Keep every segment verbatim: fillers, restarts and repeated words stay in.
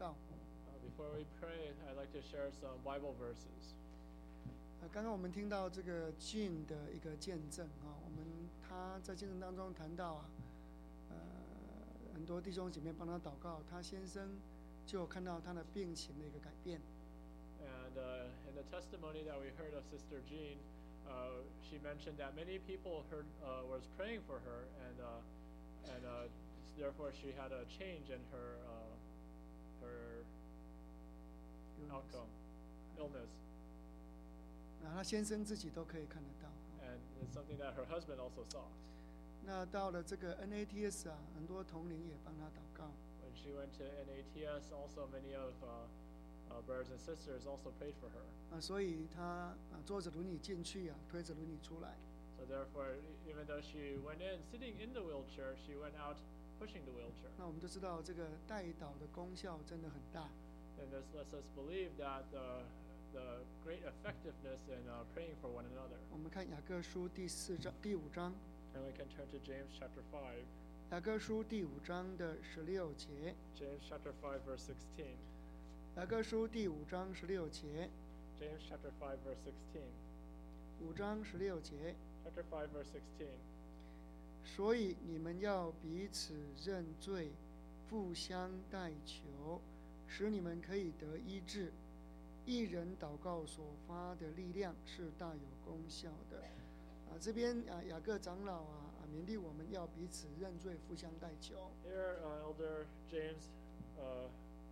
告。 Uh, before we pray, I'd like to share some Bible verses. 呃，刚刚我们听到这个 Jean 的一个见证啊，我们他在见证当中谈到啊，呃，很多弟兄姐妹帮他祷告，他先生就看到他的病情的一个改变。 And uh, in the testimony that we heard of Sister Jean, uh, she mentioned that many people heard uh, was praying for her, and uh, and uh, therefore she had a change in her uh, her outcome, illness, 那他先生自己都可以看得到。 and it's something that her husband also saw. 那到了这个 N A T S 啊，很多同龄也帮他祷告。 When she went to N A T S, also many of uh, uh, brothers and sisters also prayed for her. 啊，所以他啊坐着轮椅进去啊，推着轮椅出来。 So therefore, even though she went in sitting in the wheelchair, she went out pushing the wheelchair. 那我们就知道这个代祷的功效真的很大。 And this lets us believe that the the great effectiveness in uh, praying for one another. 我们看雅各书第四章第五章， And we can turn to James chapter five. 雅各书第五章的十六节。 James chapter five verse sixteen. 雅各书第五章十六节， James chapter five verse sixteen. 五章十六节。 Chapter five verse sixteen. 所以你们要彼此认罪，互相代求，使你们可以得医治。一人祷告所发的力量是大有功效的。啊，这边啊，雅各长老啊啊勉励我们要彼此认罪，互相代求。 Here, uh, Elder James uh,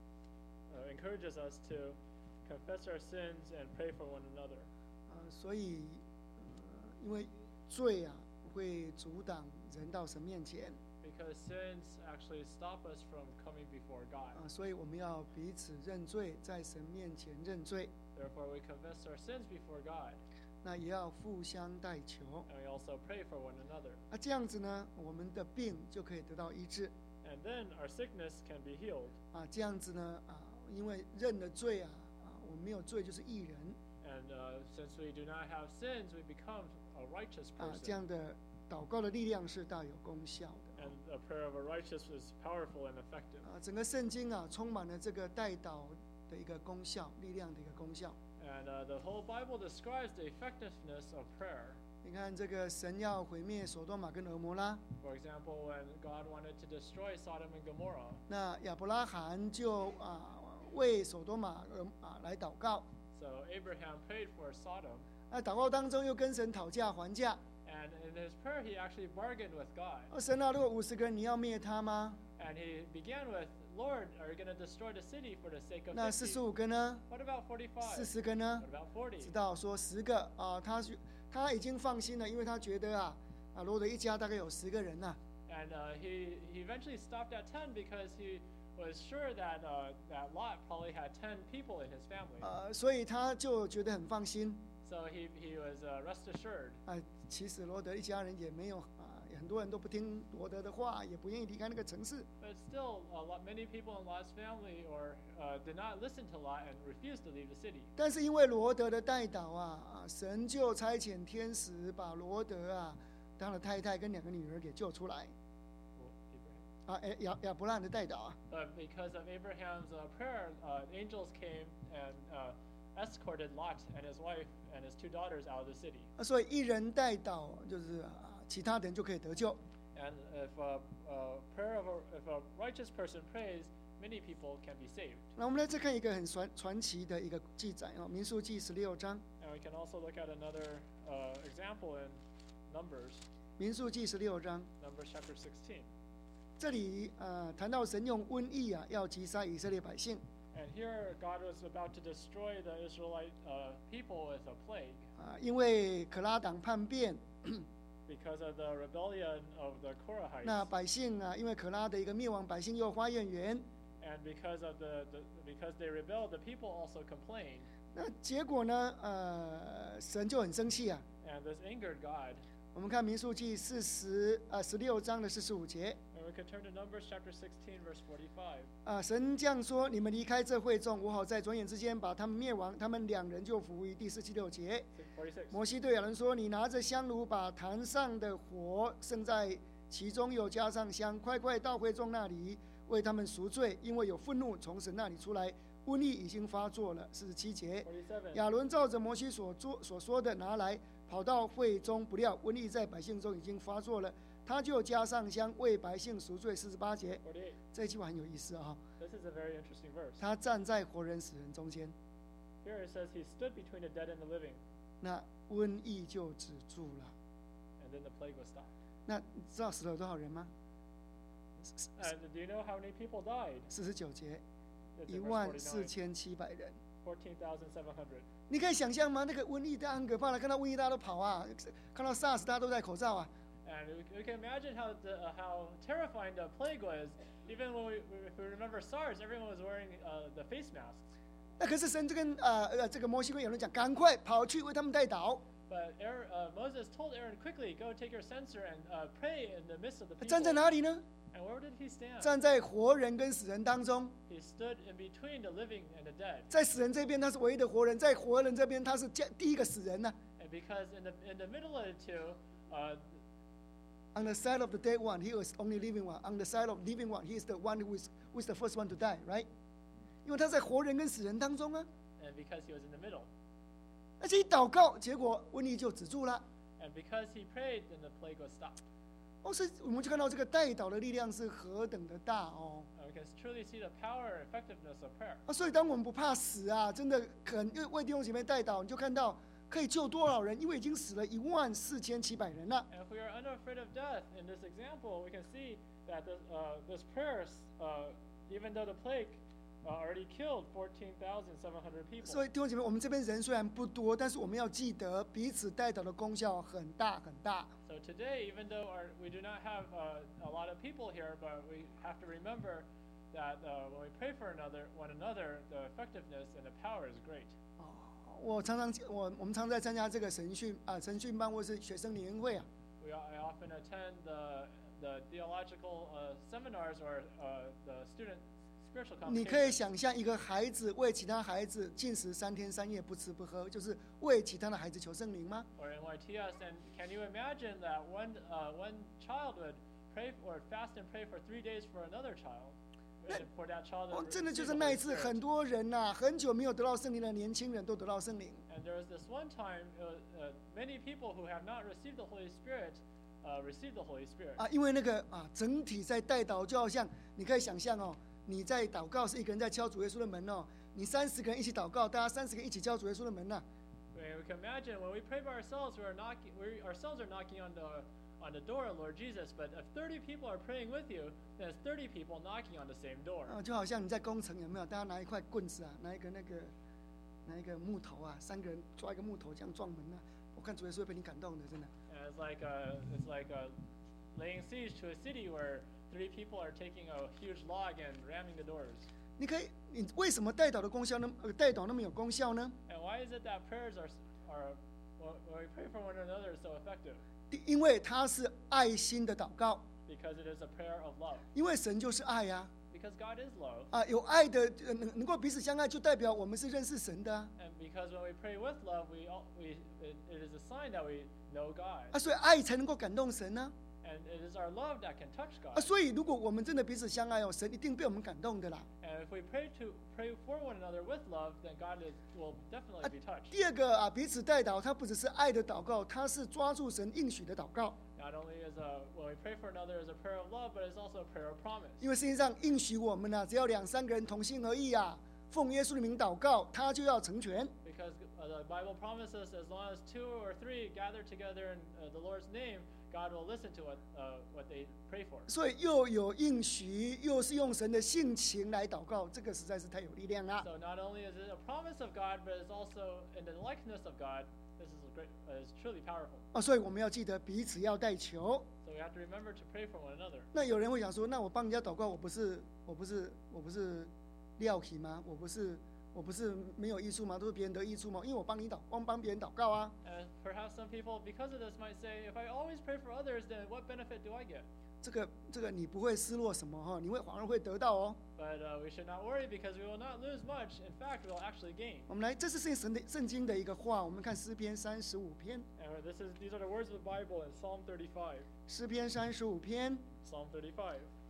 uh, encourages us to confess our sins and pray for one another. 啊，所以，呃，因为罪啊会阻挡人到神面前。 Because sins actually stop us from coming before God. 啊，所以我们要彼此认罪，在神面前认罪。 Therefore, we confess our sins before God, 那也要互相代求。 and we also pray for one another. 那这样子呢，我们的病就可以得到医治。 And then our sickness can be healed. 啊，这样子呢，啊，因为认了罪啊，啊，我们没有罪就是义人。 And uh, since we do not have sins, we become a righteous 啊，这 person. 样的祷告的力量是大有功效的。 And the prayer of a righteous is powerful and effective. 啊，整个圣经啊，充满了这个代祷的一个功效，力量的一个功效。 And uh, the whole Bible describes the effectiveness of prayer. 你看，这个神要毁灭所多玛跟俄摩拉， For example, when God wanted to destroy Sodom and Gomorrah, 那亚伯拉罕就啊为所多玛而啊来祷告。 so Abraham prayed for Sodom. 那祷告当中又跟神讨价还价。 And in his prayer, he actually bargained with God. 哦，神啊，如果五十个人，你要灭他吗？ And he began with, Lord, are you going to destroy the city for the sake of 那四十 fifty? 五个呢？ What about 四 forty-five? 十个呢 What？about forty? 知道说十个啊，他他已经放心了，因为他觉得啊啊罗德一家大概有十个人呐、 And uh, he, he eventually stopped at ten because he was sure that, uh, that Lot probably had ten people in his family. 呃，所以他就觉得很放心。 So he, he was uh, rest assured. 啊，其实罗德一家人也没有啊，很多人都不听罗德的话，也不愿意离开那个城市。 But still, a lot, many people in Lot's family or uh, did not listen to Lot and refused to leave the city. 但是因为罗德的代祷啊，啊，神就差遣天使把罗德啊，他的太太跟两个女儿给救出来。 Well, Abraham. 啊，哎，亚亚伯拉罕的代祷啊， But because of Abraham's uh, prayer, uh, angels came and uh, escorted Lot and his wife and his two daughters out of the city. 啊，所以一人代祷就是啊，其他人就可以得救。 And if a, a prayer of a, if a righteous person prays, many people can be saved. 那我们来再看一个很传传奇的一个记载啊，《民数记》十六章，《 And we can also look at another uh, example in Numbers, 民数记》十六章， Numbers chapter sixteen. 这里呃谈到神用瘟疫啊要击杀以色列百姓 And here God was about to destroy the Israelite uh, people with a plague 啊，因为可拉党叛变， because of the rebellion of the Korahites. 那百姓啊，因为可拉的一个灭亡，百姓又发怨言， And because of the, the because they rebelled, the people also complained. 那结果呢，呃，神就很生气啊。 And this angered God. 我们看民数记四十呃十六章的四十五节 And we could turn to Numbers chapter sixteen, verse forty-five. 啊，神这样说：你们离开这会众，我好在转眼之间把他们灭亡。他们两人就服于第四七六节。 forty-six. 摩西对亚伦说：你拿着香炉，把坛上的火剩在其中，又加上香，快快到会众那里， 为他们赎罪，因为有愤怒从神那里出来，瘟疫已经发作了。四十七节， forty-seven. 亚伦照着摩西所做所说的拿来，跑到会中，不料瘟疫在百姓中已经发作了，他就加上香为百姓赎罪。四十八节， forty-eight. 这句话很有意思啊、哦！ This is a very interesting verse. 他站在活人死人中间， Here it says he stood between the dead and the living, 那瘟疫就止住了。 and then the plague was stopped. 那你知道死了多少人吗？ And do you know how many people died? 四十九节， It's 一 in verse 万四 forty-nine. 千七百人。 fourteen thousand seven hundred. 你可以想象吗？那个瘟疫大家很可怕的，看到瘟疫大家都跑啊，看到 SARS 大家都戴口罩啊。 And we, we can imagine how the, uh, how terrifying the plague was. Even when we, if we remember SARS, everyone was wearing uh, the face masks. 那可是神就跟呃呃这个摩西跟亚伦讲，赶快跑去为他们代祷。 But Aaron, uh, Moses told Aaron quickly, go take your censer and uh, pray in the midst of the people. 站在哪里呢？ And where did he stand? 站在活人跟死人当中。 He stood in between the living and the dead. 在死人这边，他是唯一的活人；在活人这边，他是第一个死人呢、 And because in the in the middle of the two, uh, On the side of the dead one, he was only living one. On the side of living one, he is the one who is who is the first one to die, right? 因为他在活人跟死人当中啊。 and because he was in the middle, 而且一祷告，结果瘟疫就止住了。 and because he prayed, then the plague was stopped. 哦，所以我们就看到这个代祷的力量是何等的大哦。 And we can truly see the power and effectiveness of prayer. 啊，所以当我们不怕死啊，真的肯为弟兄姐妹代祷，你就看到可以救多少人，因为已经死了一万四千七百人了。 And if we are unafraid of death, in this example, we can see that this, uh, this prayer, uh, even though the plague uh, already killed fourteen thousand seven hundred people. 所以弟兄姐妹，我们这边人虽然不多，但是我们要记得彼此代祷的功效很大很大。 So today, even though our, we do not have uh, a lot of people here, but we have to remember that uh, when we pray for another, one another, the effectiveness and the power is great. 我常常我我们常在参加这个神训啊神训班或是学生联谊会啊， We I often attend the the theological uh, seminars or uh, the student spiritual 你可以 convocations. 想象一个孩子为其他孩子禁食三天三夜不吃不喝，就是为其他的孩子求圣灵吗？ Or N Y T S, and can you imagine that one uh, one child would pray or fast and pray for three days for another child, and for that child to 哦，真的 receive 就 the 是那 Holy 一次， Spirit. 很多人呐、很久没有得到圣灵的年轻人都得到圣灵。 And there was this one time, uh, uh, many people who have not received the Holy Spirit uh, received the Holy Spirit. 啊，因为那个啊，整体在代祷，就好像你可以想象哦，你在祷告是一个人在敲主耶稣的门哦，你三十个人一起祷告，大家三十个人一起敲主耶稣的门呐、 I mean, we can imagine when we pray by ourselves, we are knocking, we ourselves are knocking on the on the door of Lord Jesus. But if thirty people are praying with you, then it's thirty people knocking on the same door. 啊，就好像你在工程有没有？大家拿一块棍子啊，拿一个那个拿一个木头啊，三个人抓一个木头这样撞门啊，我看主耶稣会被你感动的，真的。 And it's like a, it's like a laying siege to a city where three people are taking a huge log and ramming the doors. 你可以，你为什么代祷的功效呢？呃，代祷那么有功效呢？ And why is it that prayers are are when when we pray for one another is so effective? 因为它是爱心的祷告， Because it is a prayer of love. 因为神就是爱呀、 Because God is love. 啊，有爱的呃能能够彼此相爱，就代表我们是认识神的啊。 And because when we pray with love, we all, we it, it is a sign that we know God. 啊，所以爱才能够感动神呢、 And it is our love that can touch 啊。 God. 所以如果我们真的彼此相爱哦，神一定被我们感动的啦。 And if we pray to pray for one another with love, then God is, will definitely be touched. 第二个啊，彼此代祷，它不只是爱的祷告，它是抓住神应许的祷告。 Not only is a when we pray for another is a prayer of love, but it's also a prayer of promise. 因为圣经上应许我们呢、啊，只要两三个人同心合意啊，奉耶稣的名祷告，他就要成全。 Because uh, the Bible promises, as long as two or three gather together in uh, the Lord's name, God will listen to what uh, what they pray for. 所以又有应许，又是用神的性情来祷告，这个实在是太有力量了。 So not only is it a promise of God, but it's also in the likeness of God. This is a great, uh, is truly powerful. 哦，所以我们要记得彼此要代求。 So we have to remember to pray for one another. 那有人会想说，那我帮人家祷告，我不是我不是我不是料体吗？我不是我不是没有益处吗？都是别人得益处吗？因为我帮你祷，帮帮别人祷告啊。 And perhaps some people, because of this, might say, if I always pray for others, then what benefit do I get? 这个这个你不会失落什么哈，你会反而会得到哦。 But uh, we should not worry because we will not lose much. In fact, we will actually gain. 我们来，这是圣神的圣经的一个话，我们看诗篇三十五篇， And this is these are the words of the Bible in Psalm thirty-five. 诗篇三十五篇 Psalm thirty-five.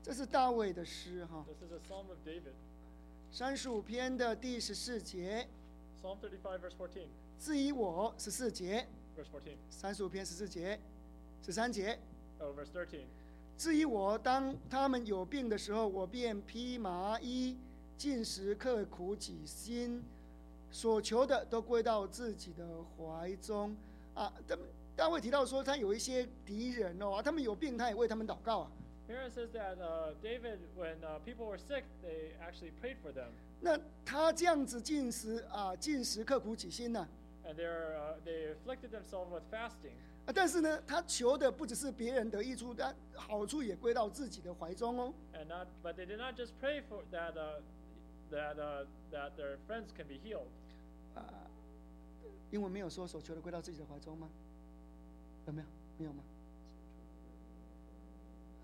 这是大卫的诗哈。 This is a Psalm of David. 三十五篇的第十四节。 Psalm thirty-five, verse fourteen. 至于我，十四节。 Verse fourteen. 三十五篇十四节，十三节。 Oh, verse thirteen. 至于我，当他们有病的时候，我便披麻衣，禁食刻苦己心，所求的都归到自己的怀中。啊，他们大卫提到说，他有一些敌人哦，他们有病，他也为他们祷告啊。 Here it says that uh, David, when uh, people were sick, they actually prayed for them. 那他这样子禁食啊，禁食刻苦己心呢、啊？ And they're, uh, they afflicted themselves with fasting. 啊，但是呢，他求的不只是别人的益处，但好处也归到自己的怀中哦。 And not, but they did not just pray for that, uh, that, uh, that their friends can be healed. 啊，英文没有说所求的归到自己的怀中吗？有没有？没有吗？啊，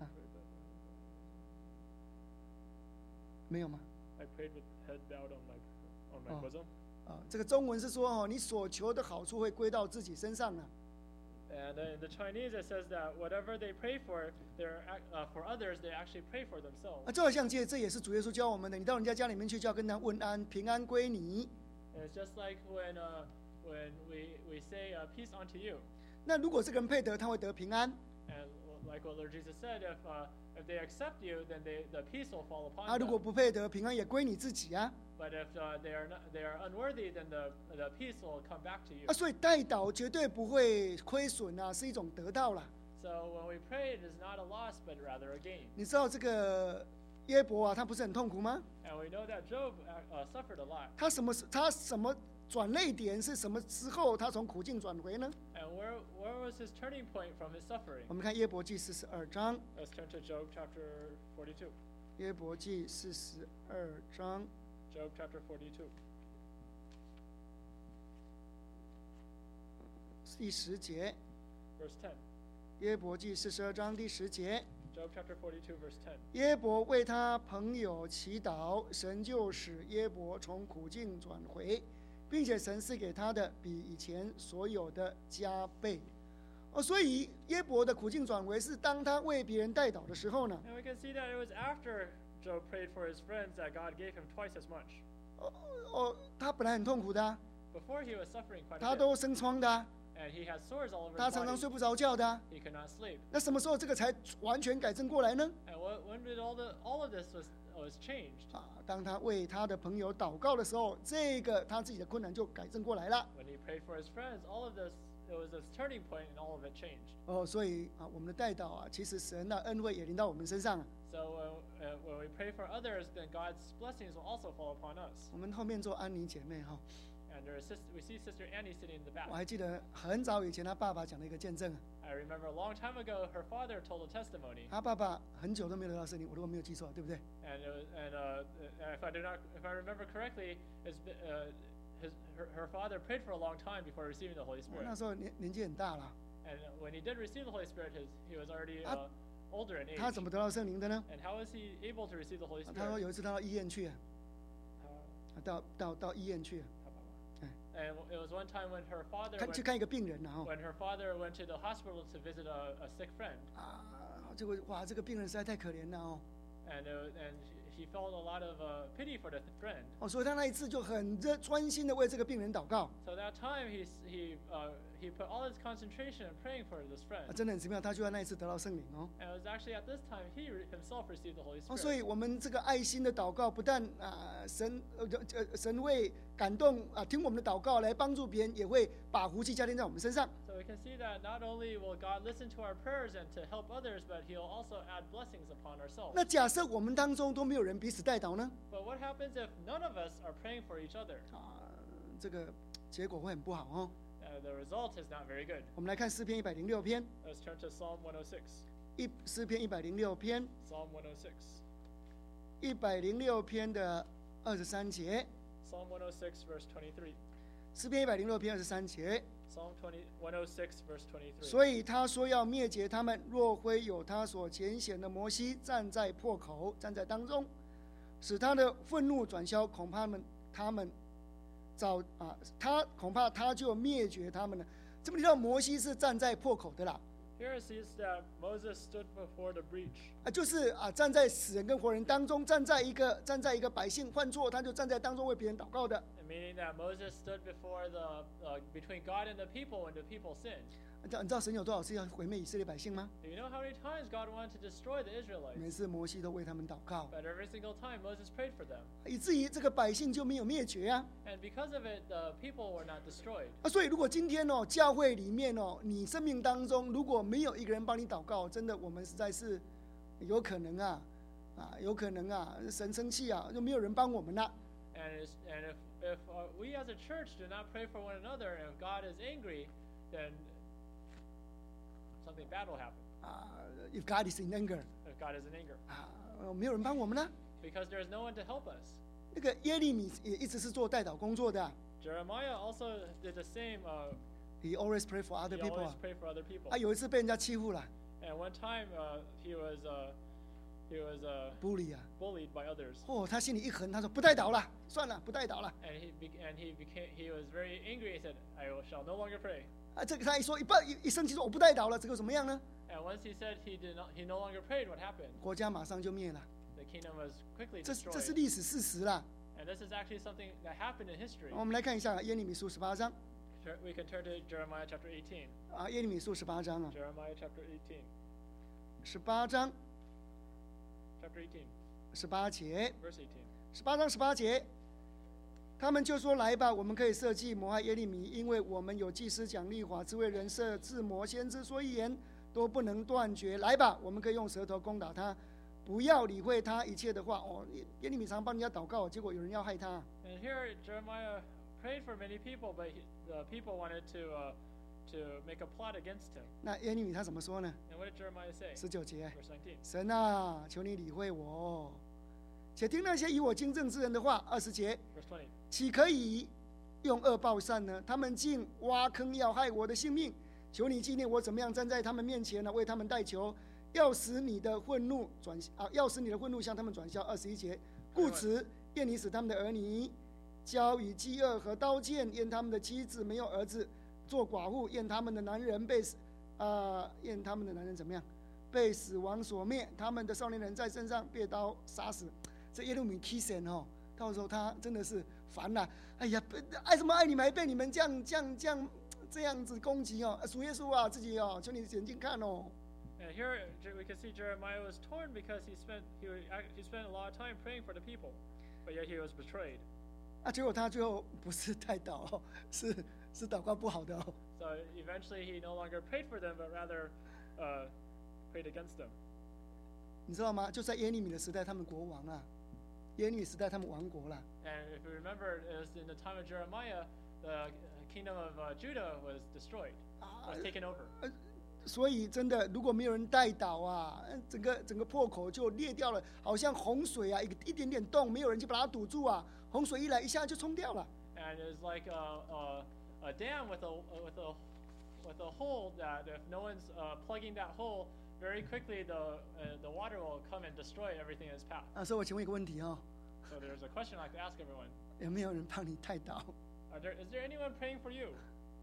没有吗？ I prayed with head bowed on my, on my bosom. 啊，这个中文是说哦，你所求的好处会归到自己身上啊。 And in the Chinese, it says that whatever they pray for, they're uh, for others, they actually pray for themselves. 啊，就好像这这也是主耶稣教我们的，你到人家家里面去，就要跟他问安，平安归你。 And it's just like when uh, when we we say uh, peace unto you. 那如果这个人配得，他会得平安。 And like what Lord Jesus said, if uh, if they accept you, then they, the peace will fall upon 啊，如 them. 果不配得，平安也归你自己啊。 But if uh, they are not, they are unworthy, then the the peace will come back to you. 啊，所以代祷绝对不会亏损啊，是一种得到啦。 So when we pray, it is not a loss, but rather a gain. 你知道这个约伯啊，他不是很痛苦吗？ And we know that Job uh, suffered a lot. 他什么他什么转捩点是什么之后，他从苦境转回呢？ And where where was his turning point from his suffering? 我们看约伯记四十二章。 Let's turn to Job chapter forty-two. 约伯记四十二章。 Job chapter forty-two. 第十节。 Verse ten. 约伯记四十二章第十节。 Job chapter forty-two, verse ten. 约伯为他朋友祈祷，神就使约伯从苦境转回，并且神赐给他的比以前所有的加倍。哦，所以约伯的苦境转回是当他为别人代祷的时候呢。 And we can see that it was after Job prayed for his friends that God gave him twice as much. 哦哦，他本来很痛苦的、啊， Before he was suffering quite 他 a bit. 都生疮的、啊， And he had sores all over 他 his 常常 body. 睡不着觉的、啊。 He could not sleep. 那什么时候这个才完全改正过来呢？ And what, when did all the all of this was was changed? 啊，当他为他的朋友祷告的时候，这个他自己的困难就改正过来了。 When he prayed for his friends, all of this it was this turning point, and all of it changed. 哦，所以啊，我们的代祷啊，其实神的恩惠也临到我们身上啊。 So when, uh, when we pray for others, then God's blessings will also fall upon us. 我们后面做安妮姐妹哈、哦， And there is sis- we see Sister Annie sitting in the back. 我还记得很早以前他爸爸讲了一个见证啊， I remember a long time ago, her father told a testimony, 他爸爸很久都没有得到圣灵，我如果没有记错，对不对？ and it was, and uh, if I do not, if I remember correctly, his, uh, his her, her father prayed for a long time before receiving the Holy 我 Spirit. 那时候年年纪很大了， And when he did receive the Holy Spirit, his, he was already Ah. uh, older in age. 他怎么得到圣灵的呢？ And how was he able to receive the Holy 他说 Spirit? 有一次他到医院去啊， Uh, 到到到医院去啊， And it was one time when her father 看 went, 去看一个病人然后 when her father went to the hospital to visit a, a sick friend, 啊，结果哇，这个病人实在太可怜了哦， and it was, and he, he felt a lot of uh, pity for the friend. 哦，所以他那一次就很热专心的为这个病人祷告 So that time he s- he uh, he put all his concentration in praying for this 啊， friend. 真的很奇妙，他就在那一次得到圣灵哦。 And it was actually at this time he re- himself received the Holy 哦，所 Spirit. 以我们这个爱心的祷告，不但啊、神呃呃神会感动啊、听我们的祷告来帮助别人，也会把福气加添在我们身上。 So we can see that not only will God listen to our prayers and to help others, but He'll also add blessings upon ourselves. 那假设我们当中都没有人彼此代祷呢？ But what happens if none of us are praying for each other? 啊，这个结果会很不好哦。 Uh, the result is not very good. 我们来看诗篇一百零六篇， Let's turn to Psalm one oh six. 一诗篇一百零六篇， Psalm one oh six. 一百零六篇的二十三节， Psalm one oh six, verse twenty-three. 诗篇一百零六篇二十三节。 Psalm one oh six, verse twenty-three. 所以他说要灭绝他们，若非有他所拣选的摩西站在破口，站在当中，使他的愤怒转消，恐怕们他们早啊，他恐怕他就灭绝他们了。这么提到摩西是站在破口的啦， Here it says that Moses stood before the breach. 啊，就是啊，站在死人跟活人当中，站在一个站在一个百姓犯错，他就站在当中为别人祷告的。 And meaning that Moses stood before the uh, between God and the people when the people sinned. 你知道你知道神有多少次要毁灭以色列百姓吗？ Do you know how many times God wanted to destroy the 每 Israelites? 次摩西都为他们祷告， But every single time Moses prayed for them. 以至于这个百姓就没有灭绝啊。 And because of it, the people were not destroyed. 啊，所以如果今天哦，教会里面哦，你生命当中如果没有一个人帮你祷告，真的我们实在是有可能啊，啊，有可能啊，神生气啊，就没有人帮我们了。 And, it's, and if, if uh, we as a church do not pray for one another, and if God is angry, then something bad will happen. 啊，If God is in anger， If God is in anger. 啊，呃没有人帮我们了。 Because there is no one to help us. 那个耶利米也一直是做代祷工作的啊 Jeremiah also did the same. Uh, ，He always pray for other he people always 啊。 prayed for other people. 啊，有一次被人家欺负了 And one time uh, he was uh, he was uh, ，bully 啊， bullied by others. 哦，他心里一横，他说不代祷了，算了，不代祷了。 And he be- and he became he was very angry. He said, "I shall no longer pray." 啊，这个他一说一不一一生气说我不代祷了，这个怎么样呢？ And once he said he did not, he no longer prayed. What happened? 国家马上就灭了， The kingdom was quickly 这这 destroyed. 是历史事实啦。 And this is actually something that happened in history. 我们来看一下耶利米书十八章 Tur- We can turn to Jeremiah chapter eighteen. 啊，耶利米书十八章啊， Jeremiah chapter eighteen. 十八章 Chapter eighteen, 十八节， verse eighteen. 十八章十八节，他们就说来吧，我们可以设计谋害耶利米，因为我们有祭司讲律法，只为人设自谋先知说预言，都不能断绝。来吧，我们可以用舌头攻打他，不要理会他一切的话。哦，耶耶利米常帮人家祷告，结果有人要害他。 And here Jeremiah prayed for many people, but he, the people wanted to uh, to make a plot against him. 那耶利米他怎么说呢？ And what did Jeremiah say? 十九节， Verse nineteen. 神啊，求你理会我，且听那些以我经正之人的话。二十节， Verse twenty. 岂可以用恶报善呢？他们竟挖坑要害我的性命。求你纪念我怎么样站在他们面前呢？为他们代求，要使你的愤怒转啊，要使你的愤怒向他们转消。二十一节，故此愿你使他们的儿女交与饥饿和刀剑，愿他们的妻子没有儿子做寡妇，愿他们的男人被啊，愿他们的男人怎么样？被死亡所灭，他们的少年人在身上被刀杀死。这耶路米 Kissen 哦，到时候他真的是烦了、哎呀，爱什么爱你们，还被你们这样这样这样这样子攻击哦！主耶稣啊，自己哦，求你眼睛看哦。 And here we can see Jeremiah was torn because he spent he, he spent a lot of time praying for the people, but yet he was betrayed. 啊，结果他最后不是代祷哦，是是祷告不好的哦。 So eventually he no longer prayed for them, but rather uh, prayed against them. 你知道吗？就在耶利米的时代，他们国王啊，耶利米时代他们亡国了。 And if you remember, it was in the time of Jeremiah, the kingdom of uh, Judah was destroyed, was taken over. 所以真的，如果没有人代祷啊，整个整个破口就裂掉了，好像洪水啊，一个一点点洞，没有人去把它堵住啊，洪水一来，一下就冲掉了。 And it's like a, a, a dam with a with a with a hole that if no one's uh, plugging that hole, very quickly the uh, the water will come and destroy everything in its path. 啊，所以我请问一个问题哦， So there's a question I'd like to ask everyone: 有没有人帮你代祷？ Are there is there anyone praying for you?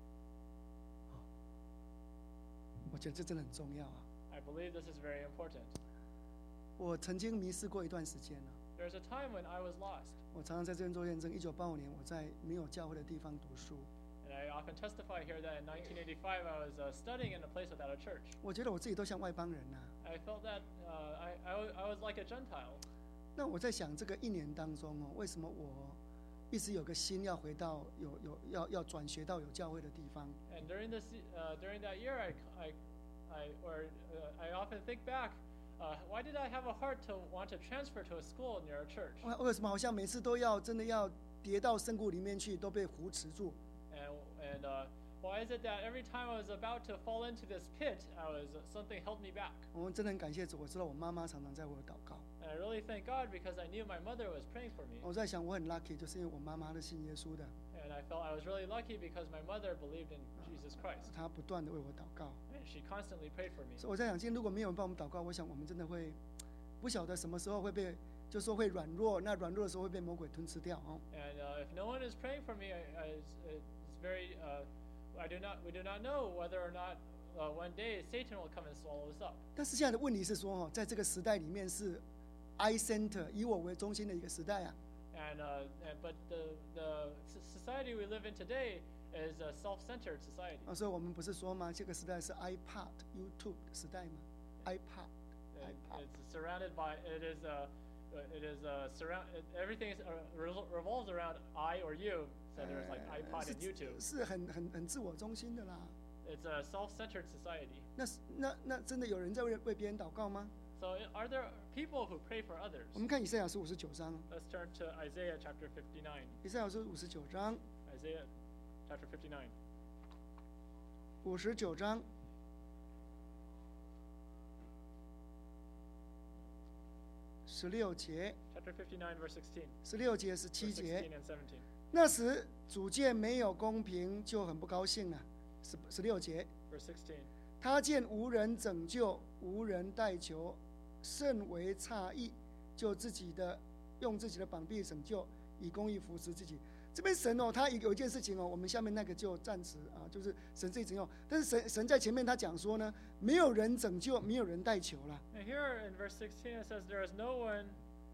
我觉得这真的很重要啊。 I believe this is very important. 我曾经迷失过一段时间呢、 There's a time when I was lost, 我常常在这边做验证。一九八五年，我在没有教会的地方读书， and I often testify here that in nineteen eighty-five I was uh, studying in a place without a church. 我觉得我自己都像外邦人呐、 I felt that uh, I, I wa- I was like a Gentile. 那我在想，这个一年当中哦，为什么我一直有个心要回到有有要要转学到有教会的地方？ And during this uh, during that year, I, I, I or uh, I often think back. Uh, why did I have a heart to want to transfer to a school near a church? 为为什么好像每次都要真的要跌到深谷里面去，都被扶持住？ And and uh, why is it that every time I was about to fall into this pit, I was uh, something held me back? 我们真的很感谢主，我知道我妈妈常常在为我祷告。 And I really thank God because I knew my mother was praying for me. 我在想，我很 lucky，就是因为我妈妈是信耶稣的， And I felt I was really lucky because my mother believed in Jesus Christ. 她不断的为我祷告。 And she constantly prayed for me. 所以我在想，今天如果没有人帮我们祷告，我想我们真的会不晓得什么时候会被，就说会软弱。那软弱的时候会被魔鬼吞吃掉哦。 And uh, if no one is praying for me, I, I, it's, it's very. Uh, I do not. We do not know whether or not uh, one day Satan will come and swallow us up. 但是现在的问题是说，哦，在这个时代里面是 I center 以我为中心的一个时代啊。 And, uh, and but the the society we live in today is a self-centered society. 啊，所以我们不是说吗？这个时代是 iPad、YouTube 的时代吗 ？iPad。 It, it's surrounded by it is a it is a surround everything is, uh, revolves around I or you. So there's like iPod and YouTube. 是很很很自我中心的啦。 It's a self-centered society. 那那那真的有人在为为别人祷告吗？ So are there people who pray for others? 我们看以赛亚书五十九章。 Let's turn to Isaiah chapter fifty-nine. 以赛亚书五十九章。 Isaiah chapter fifty-nine. 五十九章。十六节。 Chapter fifty-nine, verse sixteen. 十六节十七节。 sixteen and seventeen. 那时主见没有公平，就很不高兴了。十十六节。 Verse sixteen. 他见无人拯救，无人代求，甚为诧异，就自己的用自己的膀臂拯救，以公义扶持自己。这边神哦，他有一件事情哦，我们下面那个就暂时啊，就是神自己拯救。但是神神在前面他讲说呢，没有人拯救，没有人代求了。 And here in verse sixteen it says there is no one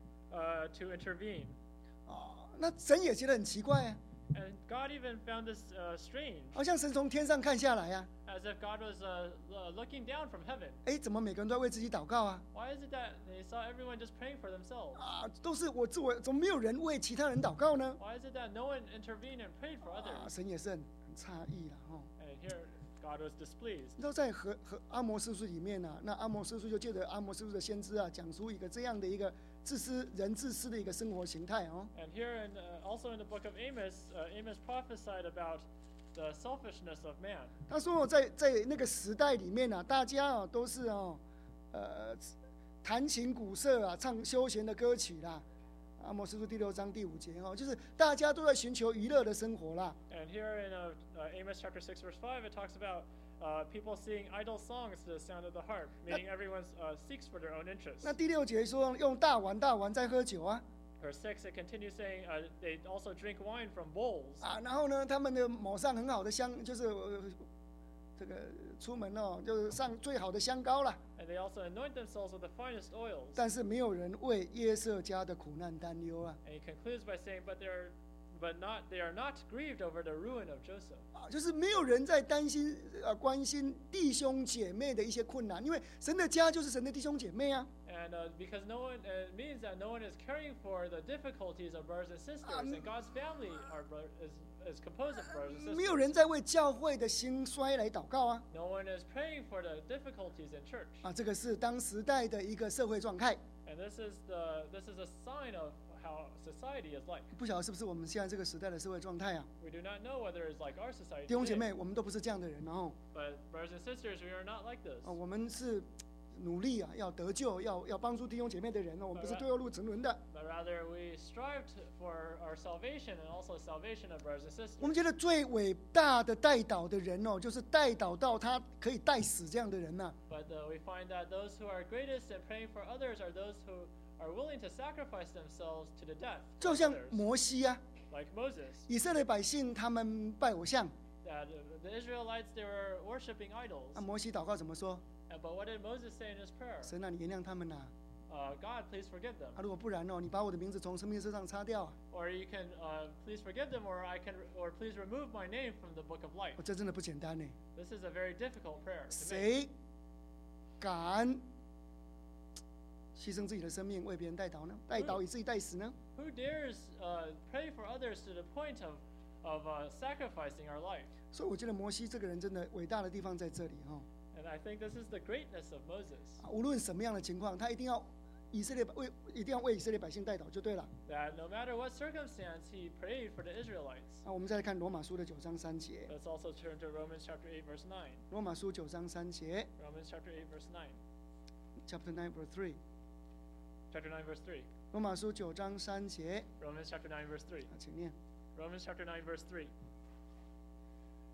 uh, to intervene. 哦，那神也觉得很奇怪啊。 And God even found this uh, strange. 好像神从天上看下来啊。 As if God was uh, looking down from heaven. 哎，怎么每个人都在为自己祷告啊？ Why is it that they saw everyone just praying for themselves? 啊，都是我自我，怎么没有人为其他人祷告呢？ Why is it that no one intervened and prayed for 啊， others? 神也是很很诧异了哈。 And here God was displeased. 你知道在和和阿摩司书里面啊，那阿摩司书就借着阿摩司书的先知啊，讲出一个这样的一个自私人自私的一个生活形态哦。 And here in, uh, also in the book of Amos, uh, Amos prophesied about the selfishness of man. 他说在在那个时代里面啊，大家啊都是哦，呃，弹琴鼓瑟啊，唱休闲的歌曲啦。阿摩司书第六章第五节哦，就是大家都在寻求娱乐的生活啦。 And here in uh, uh, Amos chapter six verse five, it talks about uh, people singing idle songs to the sound of the harp, meaning everyone uh, seeks for their own interests. 那第六节说用大碗大碗在喝酒啊。 Verse six, it continues saying uh, they also drink wine from bowls. 啊，然后呢，他们的抹上很好的香，就是、呃、这个出门哦，就是上最好的香膏啦。 And they also anoint themselves with the finest oils. 但是没有人为约瑟家的苦难担忧啊。 And he concludes by saying, but they're but not they are not grieved over the ruin of Joseph. 啊，就是没有人在担心呃关心弟兄姐妹的一些困难，因为神的家就是神的弟兄姐妹啊。 And uh, because no one uh, it means that no one is caring for the difficulties of brothers and sisters, Um, and God's family are bro- is is composed of brothers and 没有 sisters. 人在为教会的兴衰来祷告啊。 No one is praying for the difficulties in church. 啊，这个是当时代的一个社会状态。 And this is the this is a sign of how society is like. 不晓得是不是我们现在这个时代的社会状态啊？ We do not know whether it's like our society 弟兄姐 today. 妹，我们都不是这样的人哦。 But brothers and sisters, we are not like this. 啊，我们是努力啊，要得救，要要帮助弟兄姐妹的人哦。我们不是对后路沉沦的。 But rather, we strive to, for our salvation and also salvation of brothers and sisters. 我们觉得最伟大的带导的人哦，就是带导到他可以带死这样的人呐、啊。 But uh, we find that those who are greatest in praying for others are those who are willing to sacrifice themselves to the death. 就 for 像 others. 摩西啊， Like Moses. 以色列百姓他们拜偶像， That uh, the Israelites, they were worshiping idols. 那、摩西祷告怎么说？ And, but what did Moses say in his prayer? 神啊，你原谅他们呐、啊。 Uh, God, please forgive them. 啊，如果不然哦，你把我的名字从生命册上擦掉、啊。 Or you can uh, please forgive them, or I can, or please remove my name from the book of life. 哦，这真的不简单呢。 This is a very difficult prayer to make. 谁敢牺牲自己的生命为别人代祷呢？代祷以自己代死呢？ Who dares uh, pray for others to the point of, of uh, sacrificing our life? 所以我觉得摩西这个人真的伟大的地方在这里哈、哦。 And I think this is the greatness of Moses. 啊，无论什么样的情况，他一定要以色列百为一定要为以色列百姓代祷就对了。 That no matter what circumstance, he prayed for the Israelites. 那我们再来看罗马书的九章三节。 Let's also turn to Romans chapter eight, verse nine. 罗马书九章三节 Romans chapter eight, verse nine. ，Chapter nine verse three。 Chapter nine, verse three. 罗马书九章三节， Romans chapter nine, verse three. 啊，请念。 Romans chapter nine, verse three.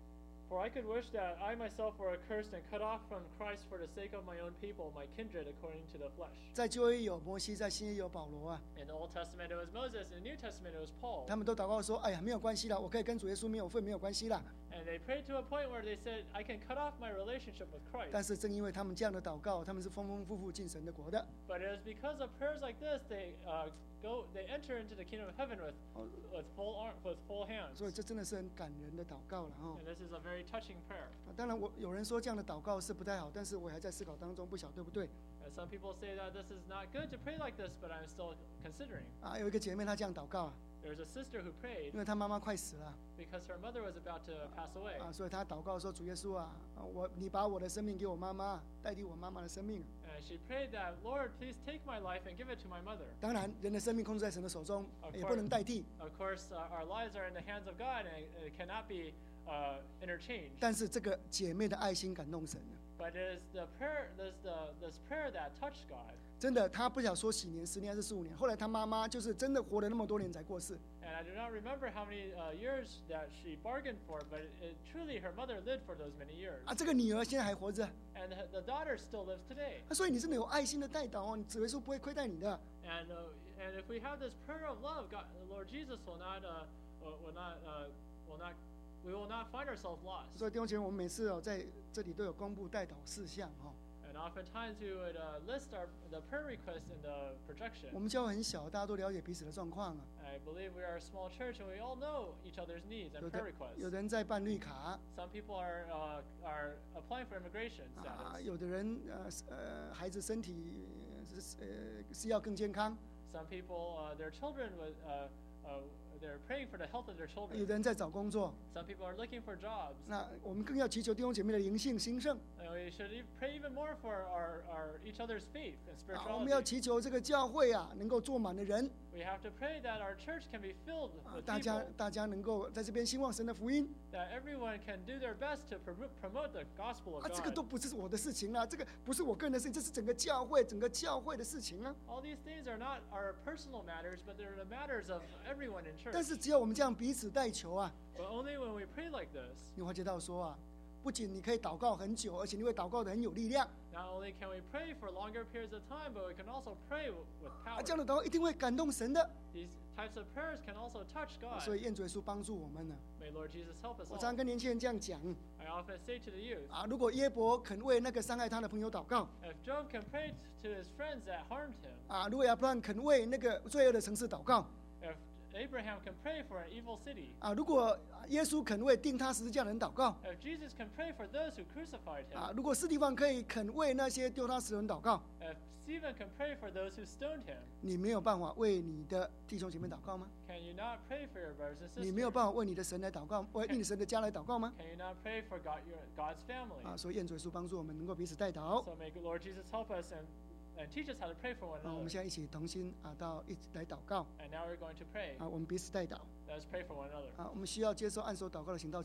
For I could wish that I myself were accursed and cut off from Christ for the sake of my own people, my kindred according to the flesh. 在旧约有摩西，在新约有保罗啊， In the Old Testament it was Moses, in the New Testament it was Paul. 他们都祷告说：“哎呀，没有关系啦，我可以跟主耶稣没有份，没有关系啦。” And they prayed to a point where they said, I can cut off my relationship with 但 Christ. 是正因为他们这样的祷告，他们是丰丰富富进神的国的。 But it is because of prayers like this, they uh, go, they enter into the kingdom of heaven with, with full arm, with full hands. 所以这真的是很感人的祷告了哈。 And this is a very touching prayer. 当然我，有人说这样的祷告是不太好，但是我还在思考当中，不晓得对不对 And some people say that this is not good to pray like this, but I'm still considering. 啊？有一个姐妹她这样祷告啊， There's a sister who prayed 因为她妈妈快死了 because her mother was about to pass away. 啊，所以她祷告说：“主耶稣啊，啊我你把我的生命给我妈妈，代替我妈妈的生命。” And she prayed that, Lord, please take my life and give it to my mother. 当然，人的生命控制在神的手中， Of 也不能代替。 Of course, uh, our lives are in the hands of God, and it cannot be uh, interchanged. 但是这个姐妹的爱心感动神了， But it is the prayer, this the this prayer that touched God. 真的，她不晓说几年，十年还是十五年。后来她妈妈就是真的活了那么多年才过世。 And I do not remember how many uh, years that she bargained for, but it, it, truly her mother lived for those many years. 啊，这个女儿现在还活着。 And the, the daughter still lives today. 啊，所以你真的有爱心的带导哦，你主耶稣不会亏待你的。 And uh, and if we have this prayer of love, God, the Lord Jesus will not uh, will not uh, will not we will not find ourselves lost. 所以弟兄姐妹，我们每次哦在这里都有公布带导事项哦。 And oftentimes we would uh, list our the prayer requests in the projection. 我们教会很小，大家都了解彼此的状况啊。 I believe we are a small church, and we all know each other's needs 有 and 的 prayer requests. 有的人在办绿卡 Some people are uh, are applying for immigration 啊， status. 有的人呃呃孩子身体呃是呃是要更健康， Some people, uh, their children, with, uh, uh, they're praying for the health of their 有 children. 的人在找工作。 Some people are looking for jobs. 那我们更要祈求弟兄姐妹的灵性兴盛 And we should e- pray even more for our, our each other's faith and 啊，我们要 spirituality. 祈求这个教会啊能够坐满的人 We have to pray that our church can be filled 啊， with 大家 people, 大家能够在这边兴旺神的福音 that everyone can do their best to prom- promote the gospel of 啊，这个都 God. 不是我的事情啦，这个不是我个人的事情，这是整个教会整个教会的事情啊。 All these things are not our personal matters, but they're the matters of everyone in 但 church. 是只要我们这样彼此代求啊， But only when we pray like this, 你会觉得说啊，不仅你可以祷告很久，而且你会祷告的很有力量 not only can we pray for longer periods of time, but we can also pray w- with 啊， power. 这样的祷告一定会感动神的。 These types of prayers can also touch 啊 God. 所以愿主耶稣帮助我们呢。 May Lord Jesus help us 我 all. 常常跟年轻人这样讲 I often say to the youth, 啊，如果耶伯肯为那个伤害他的朋友祷告 if Job can pray t- to his friends that harmed him, 啊，如果亚伯拉罕肯为那个罪恶的城市祷告 if Abraham can pray for an evil city, 啊，如果耶稣肯为钉他十字架的人祷告 if Jesus can pray for those who crucified 啊， him, 如果斯蒂芬可以肯为那些丢他死的人祷告， if Stephen can pray for those who stoned him, 你没有办法为你的弟兄姐妹祷告吗？ can you not pray for your brothers and 你没有 sisters? 办法为你的神来祷告，为你神的家来祷告吗？ Can you not pray for God, your, God's family? 啊，所以愿主耶稣帮助我们能够彼此代祷。 So may Lord Jesus help us and, and teach us how to pray for one 啊，我们 another. 现在一起同心啊，到一起来祷告 And now we're going to pray. 啊，我们彼此代祷 Let us pray for one another. 啊，我们需要接受按手祷告的行道。